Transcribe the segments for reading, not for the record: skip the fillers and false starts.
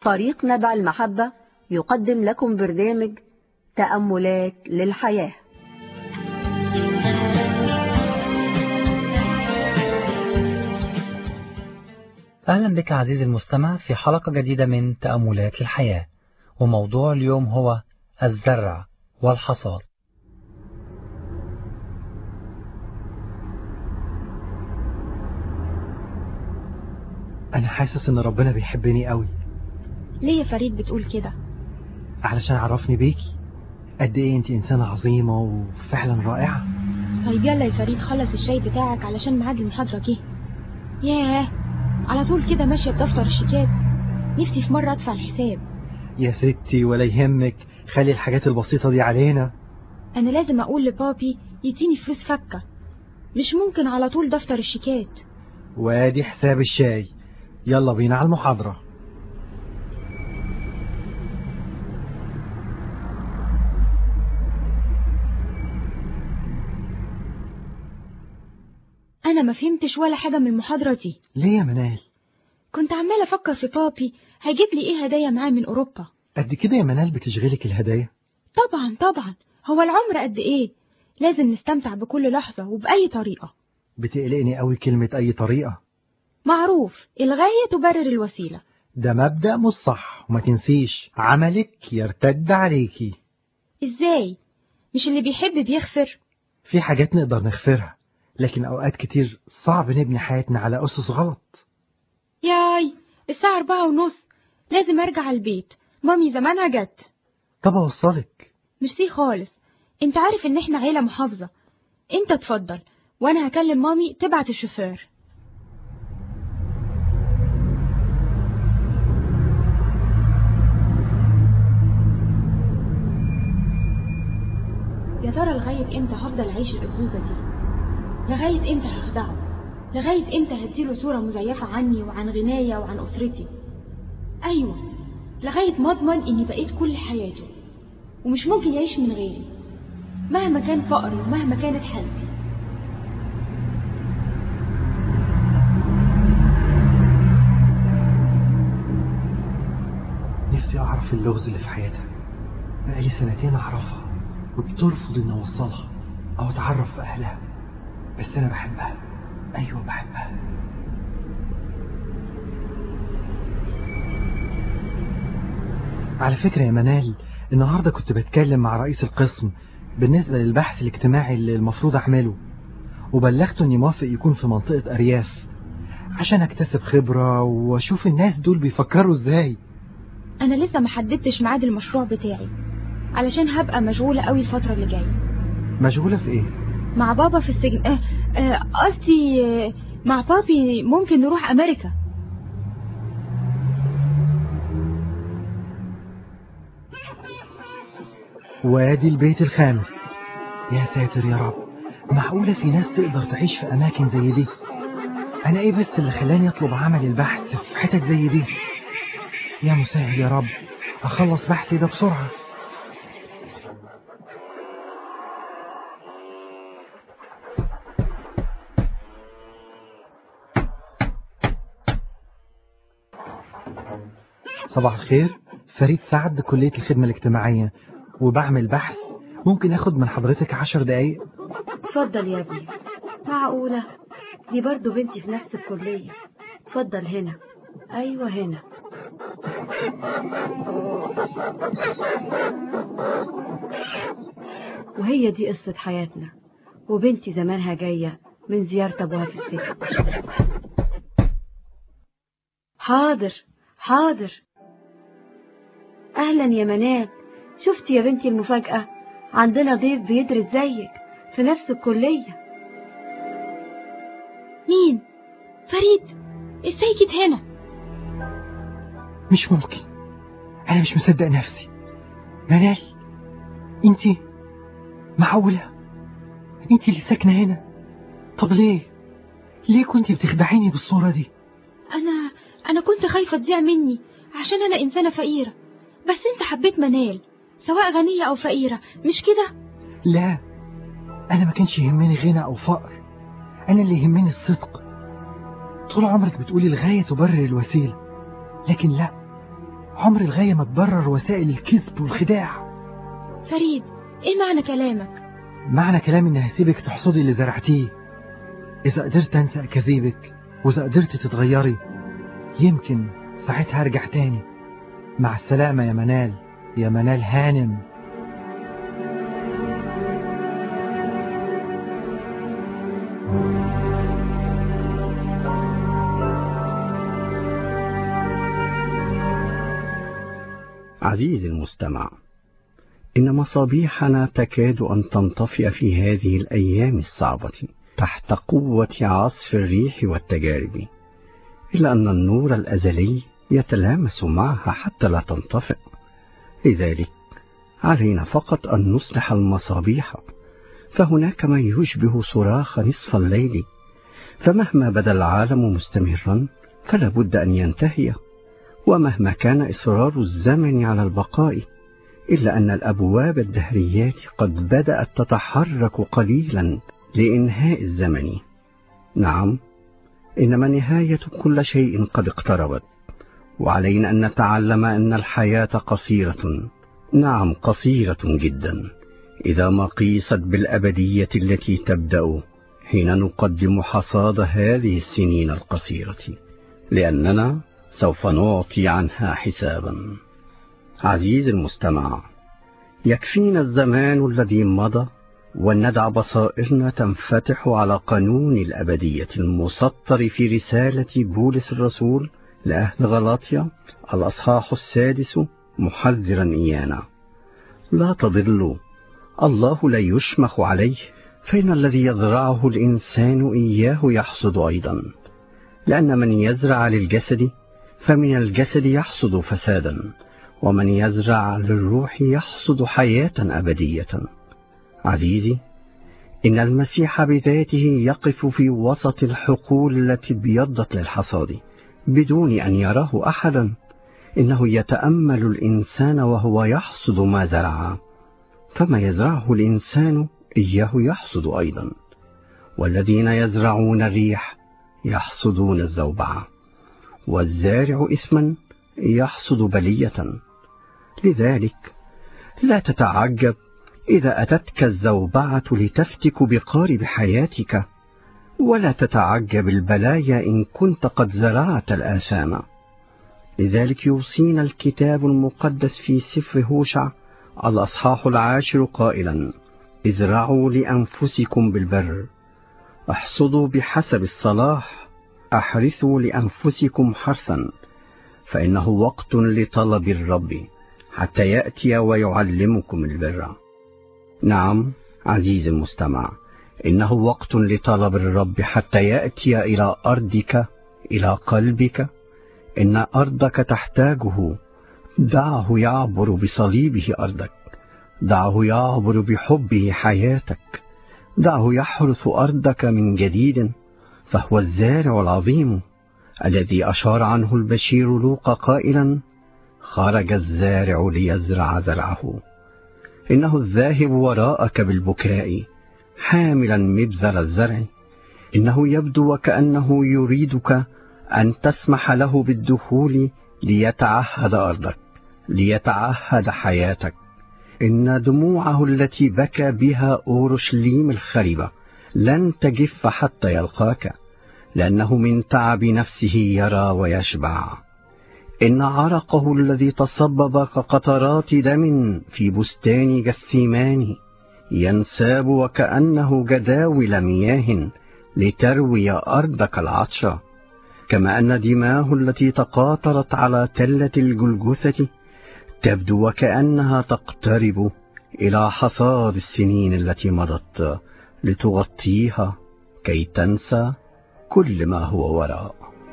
فريق نبع المحبة يقدم لكم برنامج تأملات للحياة. أهلا بك عزيزي المستمع في حلقة جديدة من تأملات للحياة، وموضوع اليوم هو الزرع والحصاد. أنا حاسس إن ربنا بيحبني قوي. ليه يا فريد بتقول كده؟ علشان عرفني بيكي قد إيه أنت إنسانة عظيمة وفعلا رائعة. طيب يلا يا فريد، خلص الشاي بتاعك علشان ميعاد المحاضرة جه. ياه، على طول كده ماشية بدفتر الشيكات. نفسي في مرة أدفع الحساب. يا ستي ولا يهمك، خلي الحاجات البسيطة دي علينا. أنا لازم أقول لبابي يديني فلوس فكة، مش ممكن على طول دفتر الشيكات. وادي حساب الشاي، يلا بينا على المحاضرة. أنا ما فهمتش ولا حاجة من المحاضرة دي. ليه يا منال؟ كنت عمالة أفكر في بابي هيجيب لي إيه هدايا معاه من أوروبا. قد كده يا منال بتشغلك الهدايا؟ طبعا، هو العمر قد إيه؟ لازم نستمتع بكل لحظة وبأي طريقة. بتقلقني قوي كلمة أي طريقة. معروف، الغاية تبرر الوسيلة. ده مبدأ مش صح، وما تنسيش عملك يرتد عليكي. إزاي؟ مش اللي بيحب بيغفر؟ في حاجات نقدر نغفرها، لكن أوقات كتير صعب نبني حياتنا على أسس غلط. ياي، الساعة 4:30، لازم أرجع البيت، مامي زمانها جت. طب أوصلك؟ ميرسي خالص، انت عارف ان احنا عيلة محافظة. انت اتفضل، وانا هكلم مامي تبعت الشوفير. يا ترى لغاية امتى هفضل اعيش الأكذوبة دي؟ لغاية امتى هخدعه؟ لغاية امتى هديله صورة مزيفة عني وعن غناية وعن أسرتي؟ أيوة، لغاية ما أضمن إني بقيت كل حياته ومش ممكن يعيش من غيري مهما كان فقري ومهما كانت حالتي. نفسي أعرف اللغز اللي في حياتها، بقالي 2 أعرفها وبترفض إن أوصلها أو أتعرف في أهلها، بس أنا بحبها. أيوة بحبها. على فكرة يا منال، النهاردة كنت بتكلم مع رئيس القسم بالنسبة للبحث الاجتماعي اللي المفروض أعمله، وبلغته إني موافق يكون في منطقة أرياف عشان أكتسب خبرة وأشوف الناس دول بيفكروا إزاي. أنا لسه ما حددتش ميعاد المشروع بتاعي علشان هبقى مشغولة قوي الفترة اللي جاية. مشغولة في إيه؟ مع بابا في السجن. قصدي مع بابي ممكن نروح أمريكا. وادي البيت الخامس. يا ساتر يا رب، معقولة في ناس تقدر تعيش في أماكن زي دي؟ أنا إيه بس اللي خلاني أطلب عمل البحث في حتت زي دي؟ يا مسهل يا رب، أخلص بحثي ده بسرعة. صباح الخير، فريد سعد، كلية الخدمة الاجتماعية، وبعمل بحث. ممكن أخد من حضرتك 10 دقايق؟ اتفضل يا ابني. معقولة؟ دي برضو بنتي في نفس الكلية. اتفضل هنا. أيوة هنا. وهي دي قصة حياتنا، وبنتي زمانها جاية من زيارة أبوها في السجن. حاضر. أهلا يا منال، شفتي يا بنتي المفاجأة؟ عندنا ضيف بيدرس زيك في نفس الكلية. مين؟ فريد، ازاي جيت هنا؟ مش ممكن، أنا مش مصدق نفسي. منال، انتي؟ معقولة انتي اللي ساكنة هنا؟ طب ليه كنتي بتخدعيني بالصورة دي؟ أنا كنت خايفة تضيع مني عشان أنا إنسانة فقيرة، بس أنت حبيت منال سواء غنية أو فقيرة، مش كده؟ لا، أنا ما كانش يهمني غنى أو فقر، أنا اللي يهمني الصدق. طول عمرك بتقولي الغاية تبرر الوسيلة، لكن لا، عمر الغاية ما تبرر وسائل الكذب والخداع. فريد، ايه معنى كلامك؟ معنى كلامي اني هسيبك تحصدي اللي زرعتيه. اذا قدرت انسى اكاذيبك واذا قدرت تتغيري يمكن ساعتها ارجع تاني. مع السلامة يا منال، يا منال هانم. عزيزي المستمع، إن مصابيحنا تكاد أن تنطفئ في هذه الأيام الصعبة تحت قوة عصف الريح والتجارب، إلا أن النور الأزلي يتلامس معها حتى لا تنطفئ. لذلك علينا فقط أن نصلح المصابيح، فهناك ما يشبه صراخ نصف الليل، فمهما بدا العالم مستمرا فلا بد أن ينتهي، ومهما كان إصرار الزمن على البقاء إلا أن الأبواب الدهريات قد بدأت تتحرك قليلا لإنهاء الزمن. نعم، إنما نهاية كل شيء قد اقتربت، وعلينا أن نتعلم أن الحياة قصيرة، نعم قصيرة جدا، إذا ما قيست بالأبدية التي تبدأ حين نقدم حصاد هذه السنين القصيرة، لأننا سوف نعطي عنها حسابا. عزيزي المستمع، يكفينا الزمان الذي مضى وندع بصائرنا تنفتح على قانون الأبدية المسطر في رسالة بولس الرسول لأهل غلاطيا الأصحاح 6 محذرا إيانا: لا تضلوا، الله لا يشمخ عليه، فإن الذي يزرعه الإنسان إياه يحصد أيضا، لأن من يزرع للجسد فمن الجسد يحصد فسادا، ومن يزرع للروح يحصد حياة أبدية. عزيزي، إن المسيح بذاته يقف في وسط الحقول التي ابيضت للحصاد بدون أن يراه أحدا. إنه يتأمل الإنسان وهو يحصد ما زرع، فما يزرعه الإنسان إياه يحصد أيضا، والذين يزرعون الريح يحصدون الزوبعة، والزارع إثما يحصد بلية. لذلك لا تتعجب إذا أتتك الزوبعة لتفتك بقارب حياتك، ولا تتعجب البلايا إن كنت قد زرعت الآثام. لذلك يوصينا الكتاب المقدس في سفر هوشع الأصحاح 10 قائلا: ازرعوا لأنفسكم بالبر، احصدوا بحسب الصلاح، احرثوا لأنفسكم حرثا، فإنه وقت لطلب الرب حتى يأتي ويعلمكم البر. نعم عزيزي المستمع، إنه وقت لطلب الرب حتى يأتي إلى أرضك، إلى قلبك. إن أرضك تحتاجه، دعه يعبر بصليبه أرضك، دعه يعبر بحبه حياتك، دعه يحرث أرضك من جديد، فهو الزارع العظيم الذي أشار عنه البشير لوقا قائلا: خرج الزارع ليزرع زرعه. إنه الذاهب وراءك بالبكاء حاملا مبذر الزرع، إنه يبدو وكأنه يريدك أن تسمح له بالدخول ليتعهد أرضك، ليتعهد حياتك. إن دموعه التي بكى بها أورشليم الخربة لن تجف حتى يلقاك، لأنه من تعب نفسه يرى ويشبع. إن عرقه الذي تصبب كقطرات دم في بستان جثيمان ينساب وكأنه جداول مياه لتروي أرضك العطشة. كما أن دماه التي تقاطرت على تلة الجلجثة تبدو وكأنها تقترب إلى حصاد السنين التي مضت لتغطيها كي تنسى كل ما هو وراء.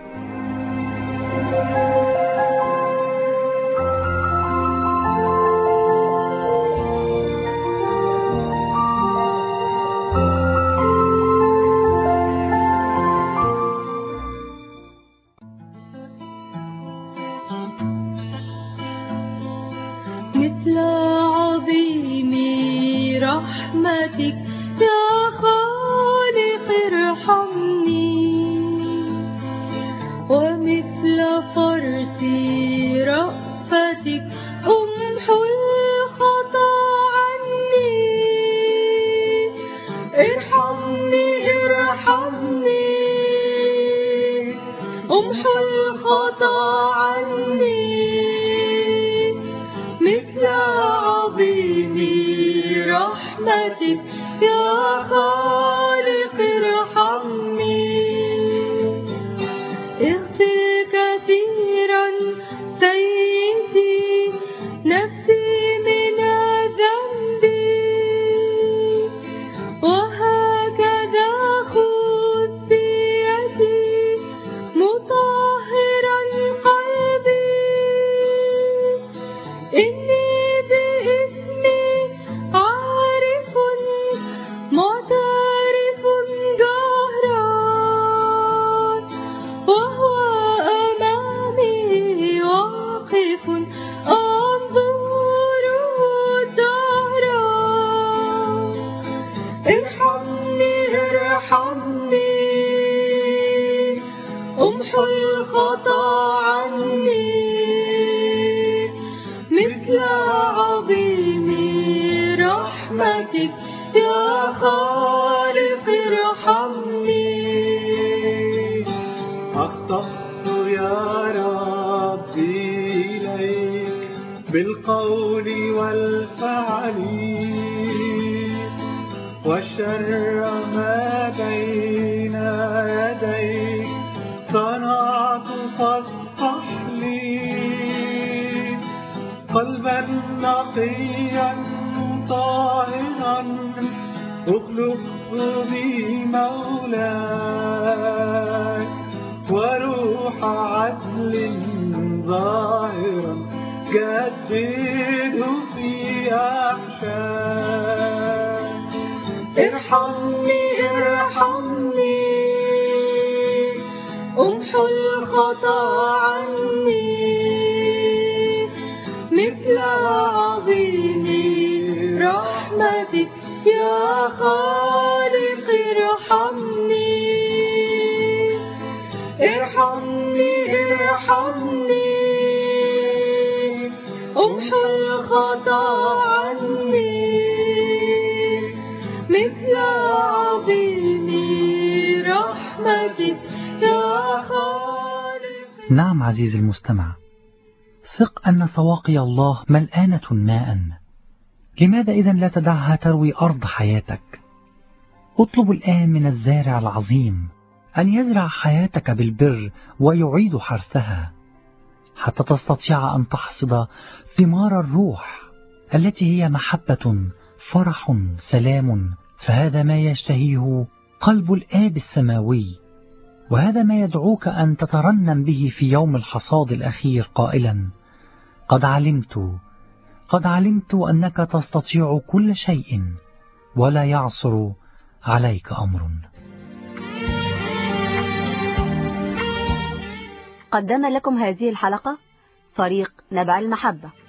مثل عظيم رحمتك يا خالق ارحمني، ومثل فرط رأفتك برحمتك يا خالق ارحمني. اغفر كثيرا سيدي نفسي من ذنبي، وهكذا خذ بيدي مطهرا قلبي. إني باسمي عارف معترف جهرا، وهو أمامي واقف أنظر دهرا. ارحمني ارحمني امحو الخطا عني، مثل عظيم رحمتك يا خالق ارحمني. أخطأت يا ربي إليك بالقول والفعل، والشر ما بين يديك صنعت فاصفح لي. قلبا نقيا طاهرا اخلق بي مولاي، وروح عدل ظاهرا جدد في أحشائي. ارحمني ارحمني امحو الخطا عني، مثل عظيم رحمتك يا خالق ارحمني. ارحمني ارحمني امحو الخطا عني، مثل عظيم رحمتك يا خالق. نعم عزيزي المستمع، ثق أن سواقي الله ملآنة ماء. لماذا إذن لا تدعها تروي أرض حياتك؟ اطلب الآن من الزارع العظيم أن يزرع حياتك بالبر ويعيد حرثها، حتى تستطيع أن تحصد ثمار الروح التي هي محبة، فرح، سلام. فهذا ما يشتهيه قلب الآب السماوي، وهذا ما يدعوك أن تترنم به في يوم الحصاد الأخير قائلا: قد علمت أنك تستطيع كل شيء ولا يعصر عليك أمر. قدم لكم هذه الحلقة فريق نبع المحبة.